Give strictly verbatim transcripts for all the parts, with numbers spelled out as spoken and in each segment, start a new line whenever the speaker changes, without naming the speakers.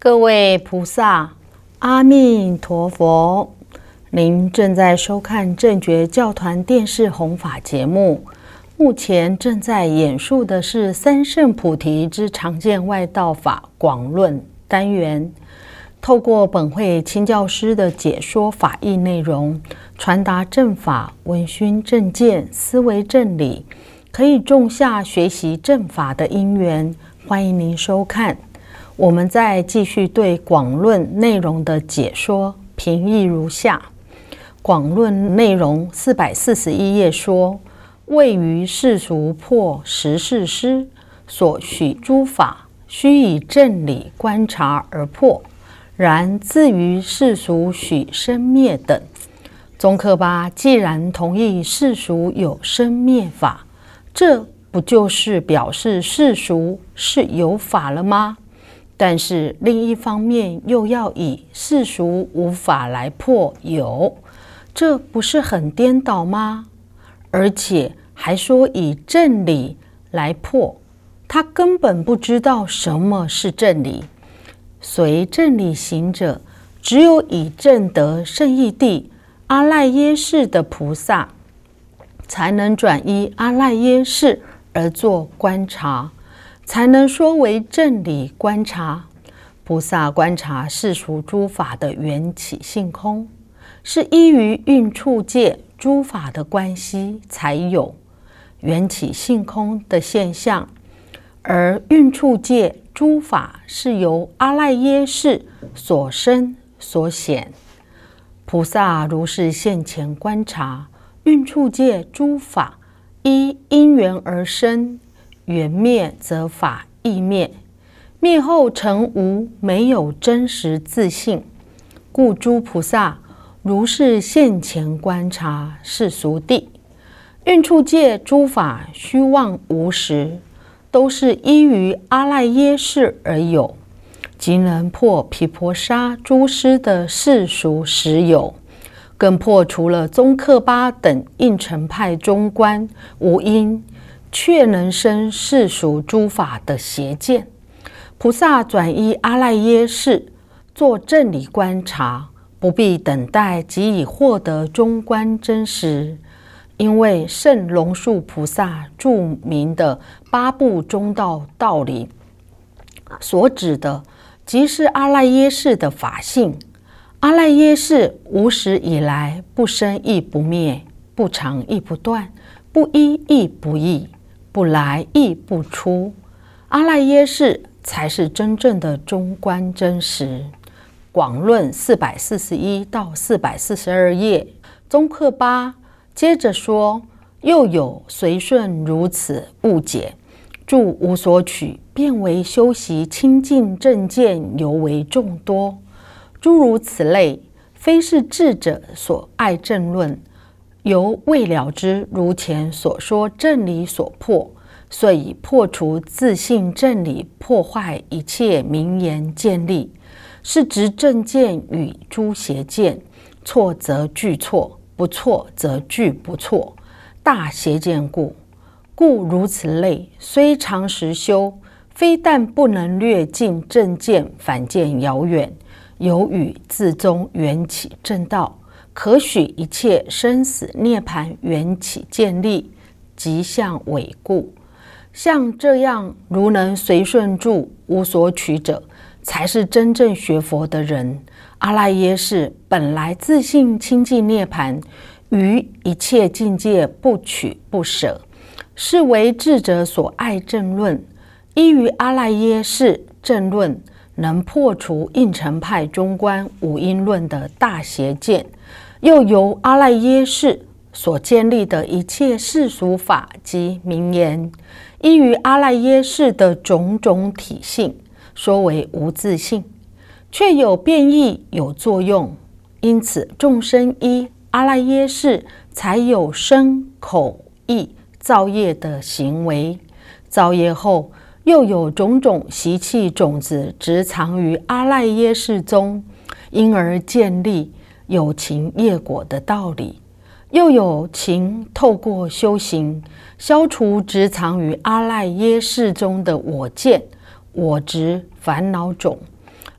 各位菩萨，阿弥陀佛！您正在收看正觉教团电视弘法节目。目前正在演述的是三圣菩提之常见外道法广论单元，透过本会亲教师的解说法义内容，传达正法、闻熏正见、思维正理，可以种下学习正法的因缘。欢迎您收看。我们再继续对广论内容的解说，评议如下。广论内容四百四十一页说：位于世俗破实事师所许诸法，须以正理观察而破，然自于世俗许生灭等。宗喀巴既然同意世俗有生灭法，这不就是表示世俗是有法了吗？但是另一方面又要以世俗无法来破有，这不是很颠倒吗？而且还说以正理来破，他根本不知道什么是正理。随正理行者，只有以正得圣义谛阿赖耶识的菩萨，才能转依阿赖耶识而作观察，才能说为正理观察。菩萨观察世俗诸法的缘起性空，是依于蕴处界诸法的关系才有缘起性空的现象，而蕴处界诸法是由阿赖耶识所生所显。菩萨如是现前观察蕴处界诸法，依因缘而生，缘灭则法亦灭，灭后成无，没有真实自性。故诸菩萨如是现前观察世俗谛，蕴处界诸法虚妄无实，都是依于阿赖耶识而有，即能破毗婆沙诸师的世俗实有，更破除了宗喀巴等应成派中观无因却能生世俗诸法的邪见。菩萨转依阿赖耶识做正理观察，不必等待即已获得中观真实，因为圣龙树菩萨著名的八部中道道理所指的，即是阿赖耶识的法性。阿赖耶识无始以来，不生亦不灭，不常亦不断，不一亦不异，不来亦不出。阿赖耶识才是真正的中观真实。广论四百四十一到四百四十二页，宗喀巴接着说：又有随顺如此误解，著无所取，变为修习清净正见尤为众多。诸如此类，非是智者所爱正论，由未了知如前所说正理所破，所以破除自性正理，破坏一切名言见立，是执正见与诸邪见，错则俱错，不错则俱不错，大邪见故。故如此类，虽常实修，非但不能略尽正见，反见遥远，有与自宗缘起正道，可许一切生死涅槃缘起见立，即相伪故。像这样如能随顺住无所取者，才是真正学佛的人。阿赖耶识本来自性清净涅槃，于一切境界不取不舍，是为智者所爱正论。依于阿赖耶识正论，能破除应成派中观五因论的大邪见，又由阿赖耶识所建立的一切世俗法及名言，依于阿赖耶识的种种体性，说为无自性，却有变异有作用。因此众生依阿赖耶识才有身口意造业的行为，造业后又有种种习气种子植藏于阿赖耶识中，因而建立有情业果的道理。又有情透过修行，消除植藏于阿赖耶识中的我见、我执、烦恼种，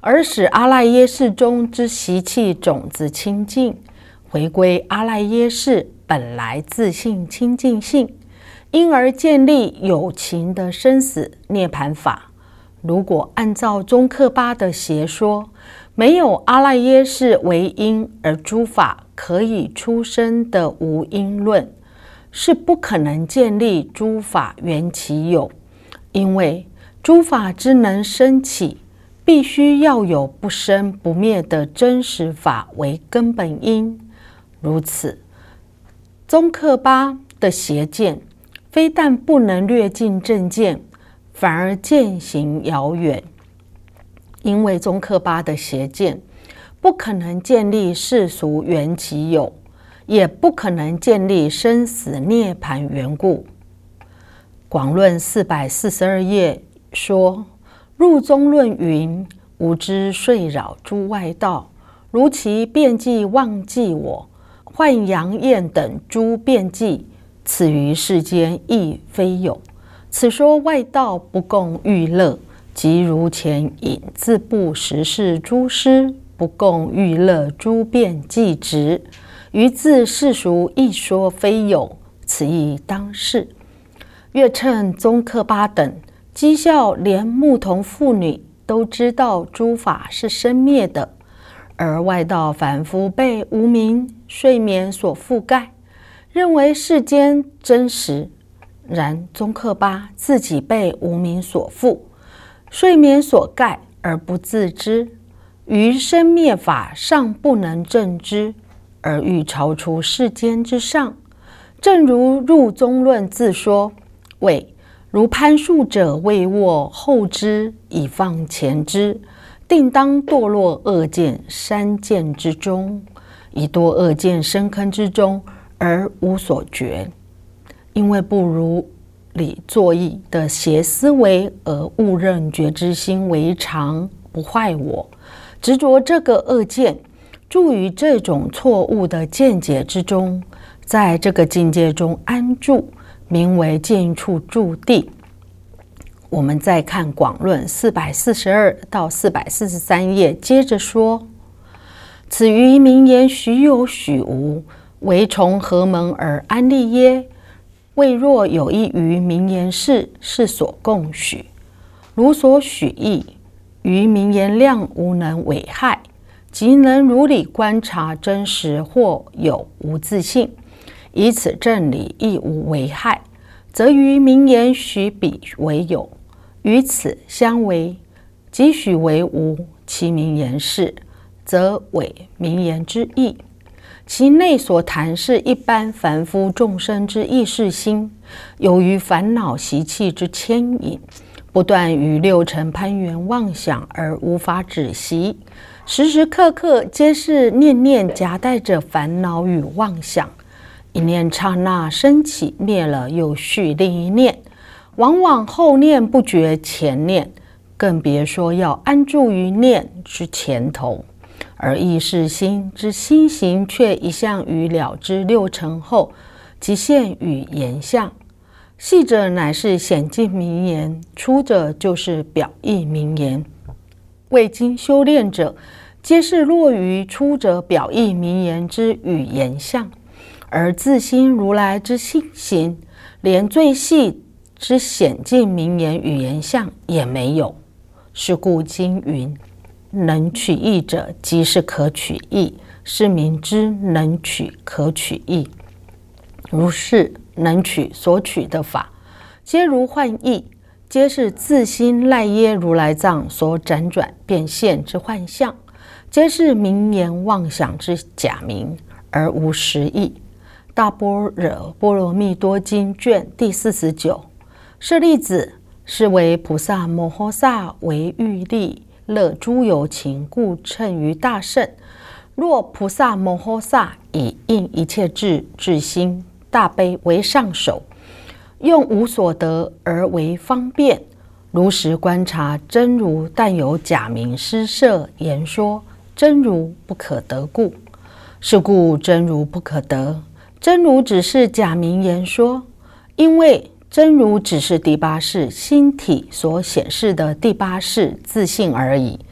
而使阿赖耶识中之习气种子清净，回归阿赖耶识本来自性清净性，因而建立有情的生死涅槃法。如果按照宗喀巴的邪说，没有阿赖耶识为因而诸法可以出生的无因论，是不可能建立诸法缘起有，因为诸法之能生起，必须要有不生不灭的真实法为根本因。如此，宗喀巴的邪见非但不能略尽正见，反而渐行遥远。因为宗喀巴的邪见不可能建立世俗缘起有，也不可能建立生死涅槃缘故。广论四百四十二页说，入中论云：无知遂扰诸外道，如其辩计忘记我，幻阳焰等诸辩计，此于世间亦非有。此说外道不共欲乐，即如前引自不实是诸师不共欲乐诸辩计执，于自世俗亦说非有，此亦当是。月称宗喀巴等讥笑连牧童妇女都知道诸法是生灭的，而外道凡夫被无明睡眠所覆盖，认为世间真实。然宗喀巴自己被无明所覆，睡眠所盖而不自知，于生灭法尚不能证知，而欲超出世间之上。正如入中论自说，谓如攀树者未握后枝，以放前枝，定当堕落恶见三见之中，以堕恶见深坑之中，而无所觉。因为不如理作意的邪思维，而误认觉知心为常，不坏我，执着这个恶见，住于这种错误的见解之中，在这个境界中安住，名为见处住地。我们再看广论四百四十二到四百四十三页，接着说：此于名言许有许无，为从何门而安立耶？谓若有一于名言事，是所共许。如所许意，于名言量无能危害，即能如理观察真实或有无自性，以此正理亦无危害，则于名言许彼为有，与此相违，即许为无，其名言是，则伪名言之意。其内所谈是一般凡夫众生之意识心，由于烦恼习气之牵引，不断于六尘攀缘妄想而无法止息，时时刻刻皆是念念夹带着烦恼与妄想，一念刹那升起灭了，又续另一念，往往后念不觉前念，更别说要安住于念之前头。而意识心之心行却一向于了知六尘后，即现与言相。细者乃是显尽名言，粗者就是表意名言。未经修炼者，皆是落于粗者表意名言之语言相，而自心如来之心行，连最细之显尽名言语言相也没有。是故经云：能取义者，即是可取义，是名之能取可取义。如是能取所取的法，皆如幻义，皆是自心赖耶如来藏所辗转变现之幻象，皆是名言妄想之假名，而无实义。大般若波罗蜜多经卷第四十九。舍利子，是为菩萨摩诃萨为欲利乐诸有情，故称于大圣。若菩萨摩诃萨以应一切智智心大悲为上首，用无所得而为方便，如实观察真如，但有假名施设言说，真如不可得故。是故真如不可得，真如只是假名言说，因为真如只是第八识心体所显示的第八识自性而已，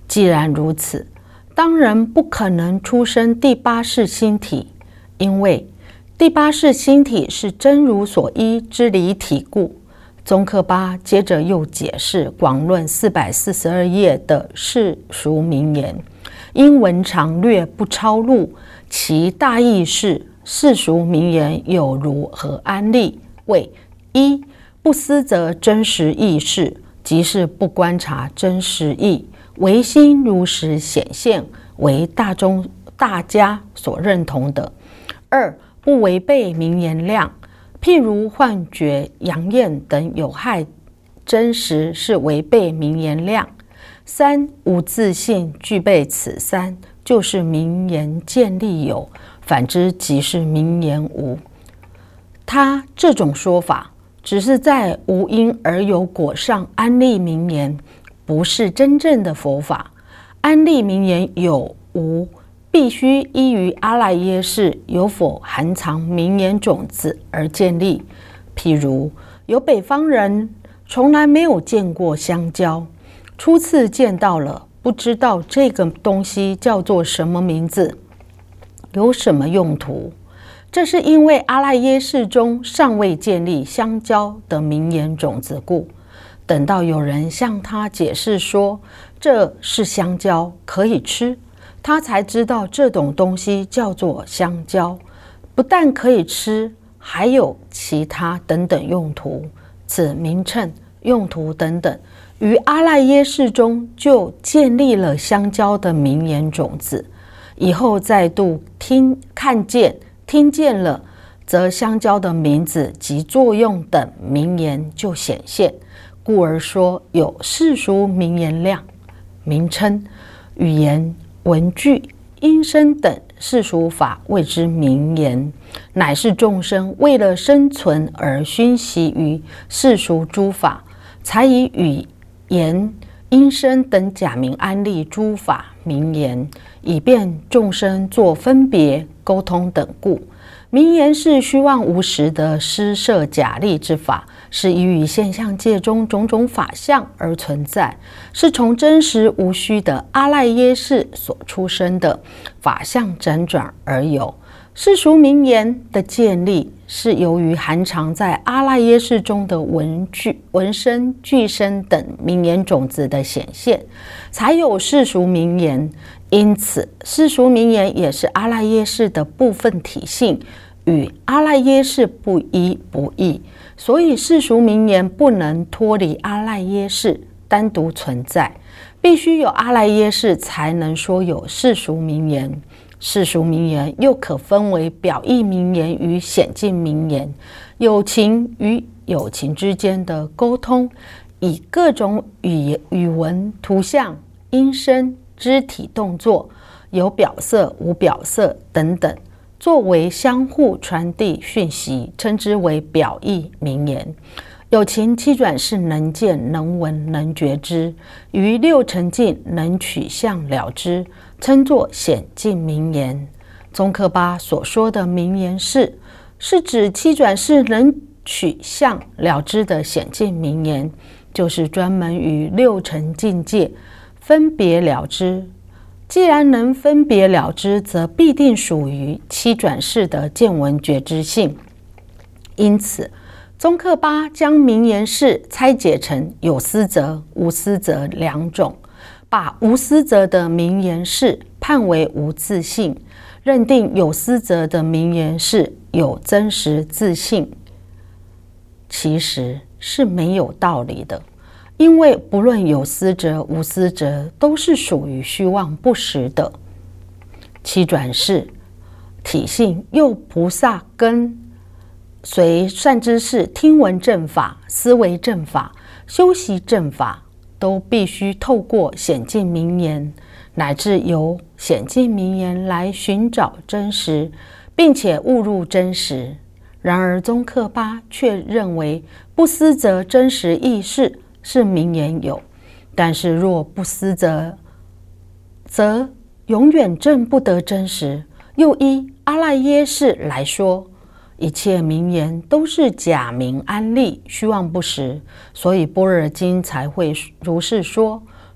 既然如此，当然不可能出生第八世星体，因为第八世星体是真如所依之离体故。宗喀巴接着又解释广论四百四十二页的世俗名言，因文长略不抄录，其大意是：世俗名言有如何安立？为一不思则真实意识，即是不观察真实意，唯心如实显现，为大众大家所认同的。二不违背名言量，譬如幻觉、阳焰等有害真实是违背名言量。三无自信具备此三，就是名言建立有，反之即是名言无。他这种说法只是在无因而有果上安立名言，不是真正的佛法。安立名言有无，必须依于阿赖耶识有否含藏名言种子而建立。譬如有北方人从来没有见过香蕉，初次见到了，不知道这个东西叫做什么名字，有什么用途。这是因为阿赖耶识中尚未建立香蕉的名言种子故。等到有人向他解释说这是香蕉，可以吃，他才知道这种东西叫做香蕉，不但可以吃，还有其他等等用途。此名称、用途等等，于阿赖耶识中就建立了香蕉的名言种子。以后再度听看见、听见了，则香蕉的名字及作用等名言就显现。故而说有世俗名言量，名称、语言、文句、音声等世俗法谓之名言，乃是众生为了生存而熏习于世俗诸法，才以语言、音声等假名安立诸法名言，以便众生作分别、沟通等故。名言是虚妄无实的施设假立之法，是依于现象界中种种法相而存在，是从真实无虚的阿赖耶识所出生的法相辗转而有。世俗名言的建立，是由于含藏在阿赖耶识中的文句、文声、句声等名言种子的显现，才有世俗名言。因此，世俗名言也是阿赖耶识的部分体性，与阿赖耶识不一不异。所以，世俗名言不能脱离阿赖耶识单独存在，必须有阿赖耶识才能说有世俗名言。世俗名言又可分为表意名言与显境名言，有情与有情之间的沟通，以各种语语文、图像、音声、肢体动作，有表色、无表色等等，作为相互传递讯息，称之为表意名言。有情七转是能见、能闻、能觉之，于六尘境能取相了之，称作显境名言。宗喀巴所说的名言是，是指七转是能取相了之的显境名言，就是专门于六尘境界分别了之。既然能分别了之，则必定属于七转世的见闻觉知性。因此，宗喀巴将名言式拆解成有思则、无思则两种，把无思则的名言式判为无自性，认定有思则的名言式有真实自性。其实是没有道理的，因为不论有思则、无思则，都是属于虚妄不实的。七转世体性又菩萨根，随善知识听闻正法、思维正法、修习正法，都必须透过显境名言，乃至由显境名言来寻找真实，并且悟入真实。然而宗喀巴却认为不思则真实意识是名言有，但是若不思则，则永远证不得真实。又依阿赖耶识来说，一切名言都是假名安立，虚妄不实，所以般若经才会如是说：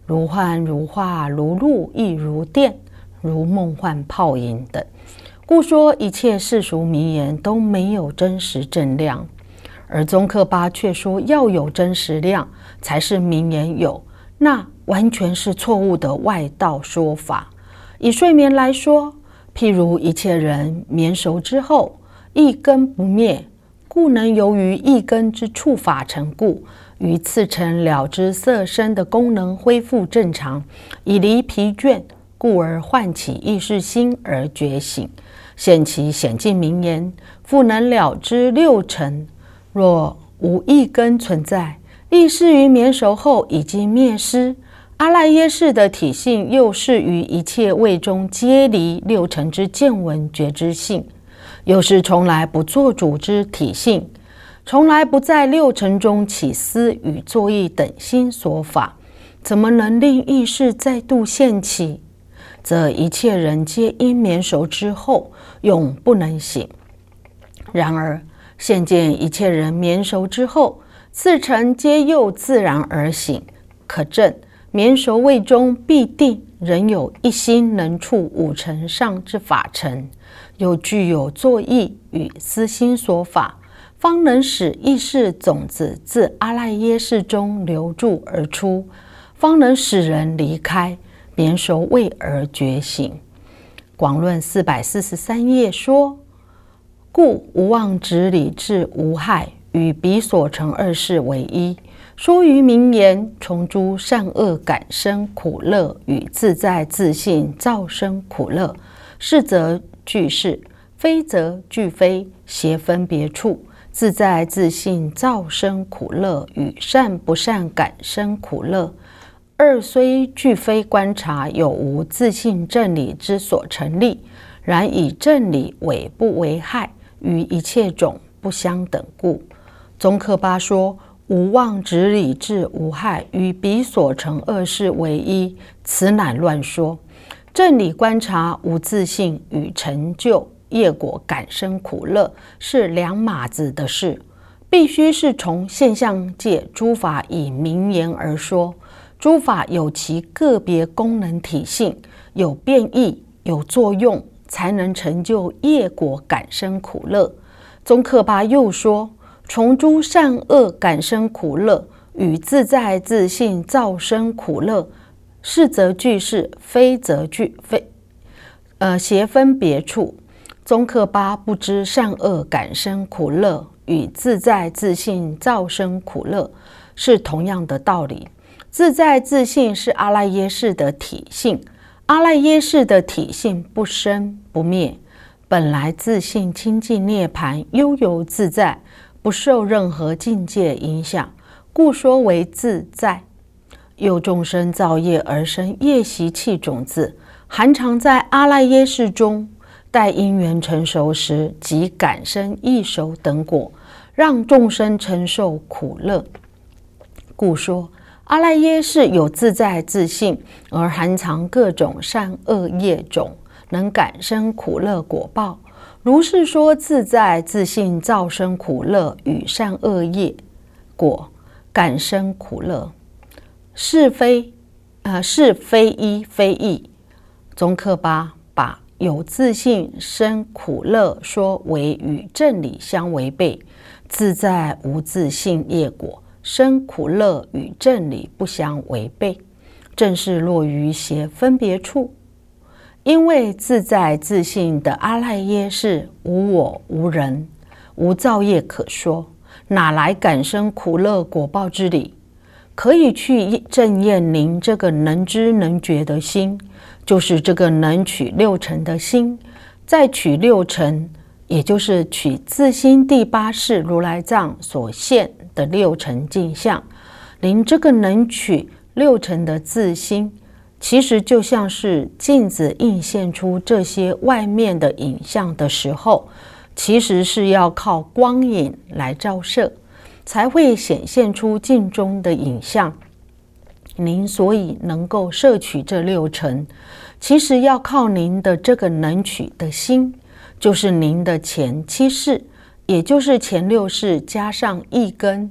如幻如化，如露亦如电，如梦幻泡影等。故说一切世俗名言都没有真实正量，而宗喀巴却说要有真实量才是名言有，那完全是错误的外道说法。以睡眠来说，譬如一切人眠熟之后，一根不灭，故能由于一根之触法成故，于次晨了知色身的功能恢复正常，以离疲倦，故而唤起意识心而觉醒，现其显尽名言，复能了知六尘。若无一根存在，意识于眠熟后已经灭失。阿赖耶识的体性又是于一切位中皆离六尘之见闻觉知性，又是从来不做主之体性，从来不在六尘中起思与作意等心所法，怎么能令意识再度现起？则一切人皆因眠熟之后永不能醒。然而现见一切人眠熟之后，次晨皆又自然而醒，可证眠熟位中必定仍有一心能触五尘上之法尘，又具有作意与思心所法，方能使意识种子自阿赖耶识中流注而出，方能使人离开眠熟位而觉醒。广论四百四十三页说，故无妄执理智无害，与彼所成二事为一。说于名言，从诸善恶感生苦乐，与自在自性造生苦乐，是则俱是，非则俱非，邪分别处。自在自性造生苦乐，与善不善感生苦乐，二虽俱非观察有无自性正理之所成立，然以正理为不为害，与一切种不相等故。宗喀巴说，无妄执理智无害，与彼所成二事为一，此乃乱说。正理观察无自性与成就业果感生苦乐是两码子的事，必须是从现象界诸法以名言而说。诸法有其个别功能体性，有变异，有作用，才能成就业果感生苦乐。宗喀巴又说，从诸善恶感生苦乐，与自在自性造生苦乐，是则俱是，非则俱非，呃，邪分别处。宗喀巴不知善恶感生苦乐与自在自性造生苦乐是同样的道理。自在自性是阿赖耶识的体性，阿赖耶识的体性不生不灭，本来自性清净涅槃，悠游自在，不受任何境界影响，故说为自在。又众生造业而生业习气种子，含藏在阿赖耶识中，待因缘成熟时，即感生异熟等果，让众生承受苦乐。故说阿赖耶识有自在自性，而含藏各种善恶业种，能感生苦乐果报。如是说自在自性造生苦乐与善恶业果感生苦乐，是非呃是非一非异。宗喀巴把有自性生苦乐说为与正理相违背，自在无自性业果生苦乐与正理不相违背，正是落于邪分别处。因为自在自性的阿赖耶识无我无人，无造业可说，哪来感生苦乐果报之理？可以去正验您这个能知能觉的心，就是这个能取六尘的心，再取六尘，也就是取自心第八识如来藏所现的六尘镜像。您这个能取六尘的自心，其实就像是镜子映现出这些外面的影像的时候，其实是要靠光影来照射，才会显现出镜中的影像。您所以能够摄取这六尘，其实要靠您的这个能取的心，就是您的前七识，也就是前六识加上一根，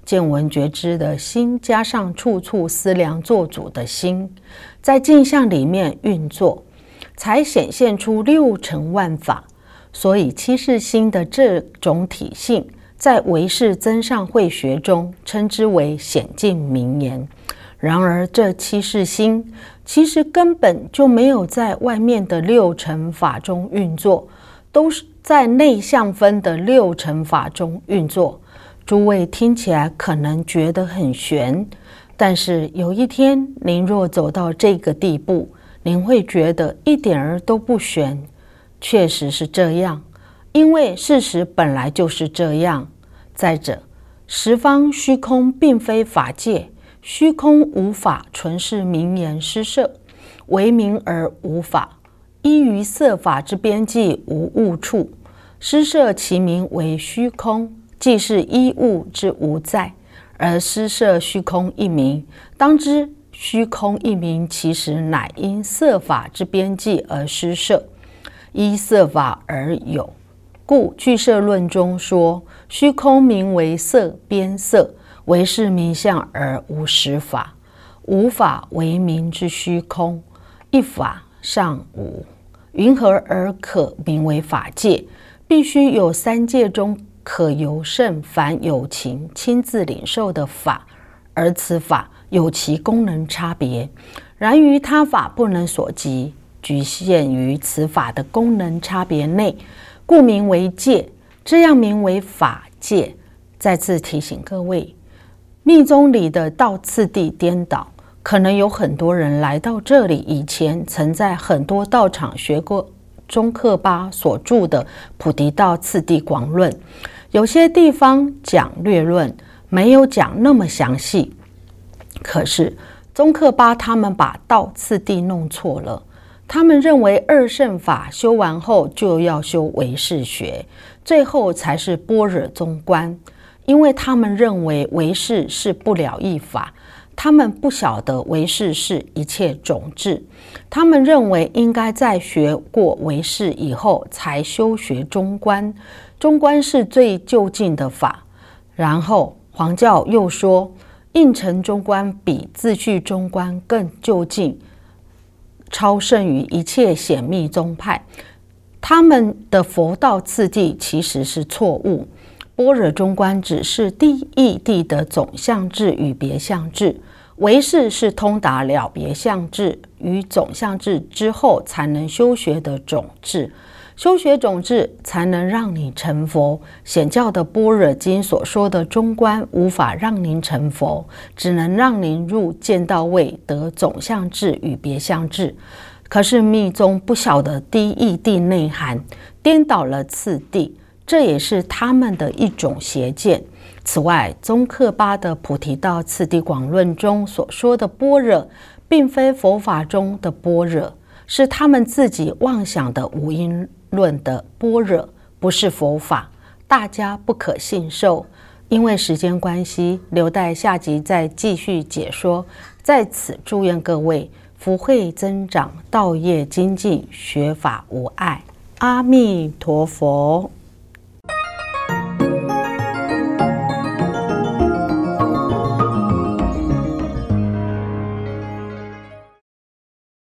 见闻觉知的心，加上处处思量做主的心，在镜像里面运作，才显现出六尘万法。所以七世心的这种体性，在唯识增上慧学中称之为显境名言。然而这七世心其实根本就没有在外面的六尘法中运作，都是在内相分的六尘法中运作。诸位听起来可能觉得很玄，但是有一天您若走到这个地步，您会觉得一点儿都不玄。确实是这样，因为事实本来就是这样。再者，十方虚空并非法界，虚空无法纯是名言施设，为名而无法，依于色法之边际无物处，施设其名为虚空，即是依物之无在，而施设虚空一名。当知虚空一名其实乃因色法之边际而施设，依色法而有，故俱舍论中说，虚空名为色边色，唯是名相而无实法，无法为名之虚空，一法尚无，云何而可名为法界？必须有三界中可由圣凡有情亲自领受的法，而此法有其功能差别，然于他法不能所及，局限于此法的功能差别内，故名为界，这样名为法界。再次提醒各位，密宗里的道次第颠倒，可能有很多人来到这里以前，曾在很多道场学过宗喀巴所著的《菩提道次第广论》，有些地方讲略论，没有讲那么详细。可是宗喀巴他们把道次第弄错了，他们认为二乘法修完后就要修唯识学，最后才是般若中观，因为他们认为唯识是不了义法，他们不晓得唯识是一切种智，他们认为应该在学过唯识以后才修学中观，中观是最究竟的法。然后黄教又说，应成中观比自序中观更究竟，超胜于一切显密宗派。他们的佛道次第其实是错误，般若中观只是第一地的总相智与别相智，唯识是通达了别相智与总相智之后才能修学的种智，修学种智才能让你成佛。显教的般若经所说的中观无法让您成佛，只能让您入见道位得总相智与别相智。可是密宗不晓得第一地内涵，颠倒了次第，这也是他们的一种邪见。此外，宗喀巴的《菩提道次第广论》中所说的般若，并非佛法中的般若，是他们自己妄想的无因论的般若，不是佛法，大家不可信受。因为时间关系，留待下集再继续解说。在此祝愿各位福慧增长，道业精进，学法无碍。阿弥陀佛。